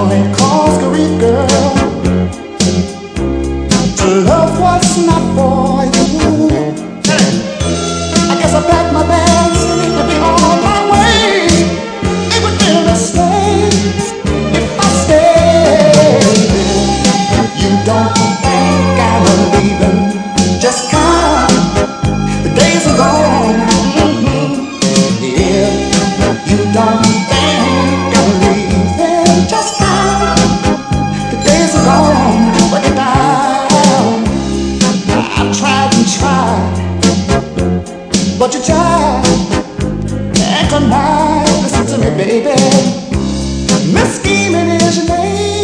ain't cause grief, girl. To love what's not for you. I guess I packed my bags to be on my way. It would be a mistake if I stayed. You don't think I'm leaving? Just come, the days are gone. Yeah, you don't think I'm leaving? Just come, the days are gone. Break it down. I tried and tried, but you tried and tonight. Listen to me, baby. Miss Scheming is your name.